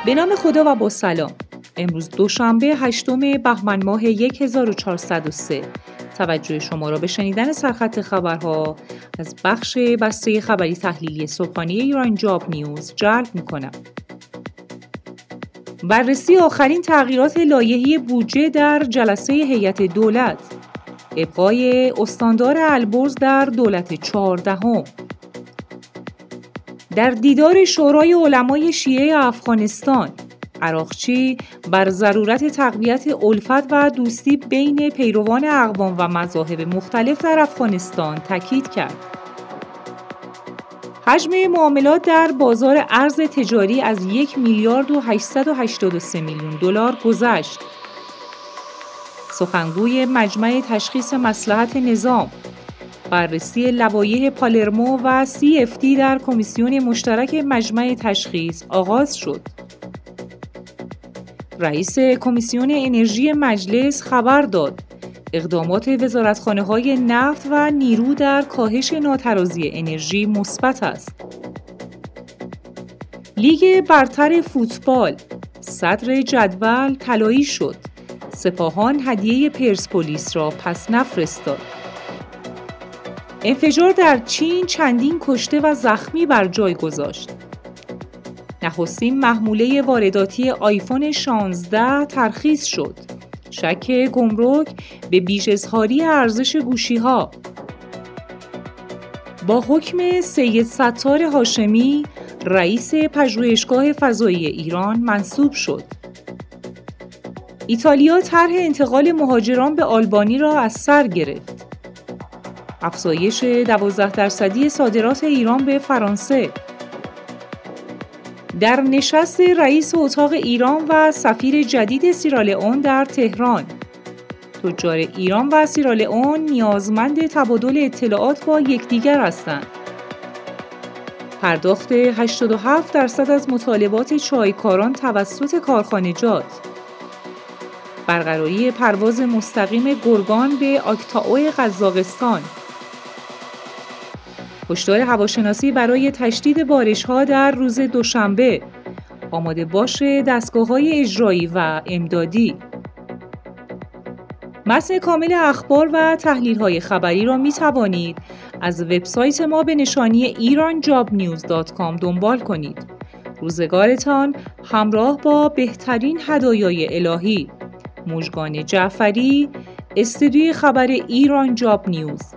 به نام خدا و با سلام. امروز دوشنبه 8 بهمن ماه 1403. توجه شما را به شنیدن سرخط خبرها از بخش بسته خبری تحلیلی صبحانه ایران جاب نیوز جلب می‌کنم. بررسی آخرین تغییرات لایحه‌ای بودجه در جلسه هیئت دولت، ابقای استاندار البرز در دولت 14. در دیدار شورای علمای شیعه افغانستان، عراقچی بر ضرورت تقویت الفت و دوستی بین پیروان اقوام و مذاهب مختلف در افغانستان تاکید کرد. حجم معاملات در بازار ارز تجاری از 1 میلیارد و 883 میلیون دلار گذشت. سخنگوی مجمع تشخیص مصلحت نظام، بررسی لوایح پالرمو و CFT در کمیسیون مشترک مجمع تشخیص آغاز شد. رئیس کمیسیون انرژی مجلس خبر داد اقدامات وزارتخانه‌های نفت و نیرو در کاهش ناترازی انرژی مثبت است. لیگ برتر فوتبال صدر جدول طلایی شد. سپاهان هدیه پرسپولیس را پس نفرستاد. انفجار در چین چندین کشته و زخمی بر جای گذاشت. نخستین محموله وارداتی آیفون 16 ترخیص شد. شک گمرک به بیش اظهاری ارزش گوشی‌ها. با حکم سید ستار هاشمی، رئیس پژوهشگاه فضایی ایران منصوب شد. ایتالیا طرح انتقال مهاجران به آلبانی را از سر گرفت. افزایش 12% صادرات ایران به فرانسه. در نشست رئیس اتاق ایران و سفیر جدید سیرالئون در تهران، تجار ایران و سیرالئون نیازمند تبادل اطلاعات با یکدیگر هستند. پرداخت 87% از مطالبات چایکاران توسط کارخانجات. برقراری پرواز مستقیم گرگان به آکتائو قزاقستان. هشدار هواشناسی برای تشدید بارش‌ها در روز دوشنبه. آماده باش دستگاه‌های اجرایی و امدادی. متن کامل اخبار و تحلیل‌های خبری را می‌توانید از وبسایت ما به نشانی iranjobnews.com دنبال کنید. روزگارتان همراه با بهترین هدایای الهی. مژگان جعفری، استودیوی خبر ایران جاب نیوز.